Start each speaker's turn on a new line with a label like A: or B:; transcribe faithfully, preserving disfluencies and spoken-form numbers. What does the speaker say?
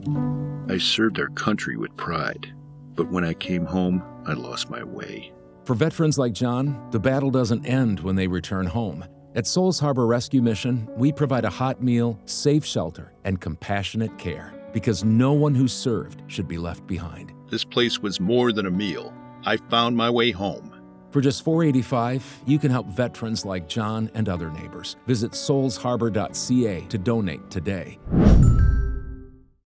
A: I served our country with pride, but when I came home, I lost my way.
B: For veterans like John, the battle doesn't end when they return home. At Souls Harbor Rescue Mission, we provide a hot meal, safe shelter, and compassionate care, because no one who served should be left behind.
A: This place was more than a meal. I found my way home.
B: For just four dollars and eighty-five cents, you can help veterans like John and other neighbors. Visit souls harbor dot c a to donate today.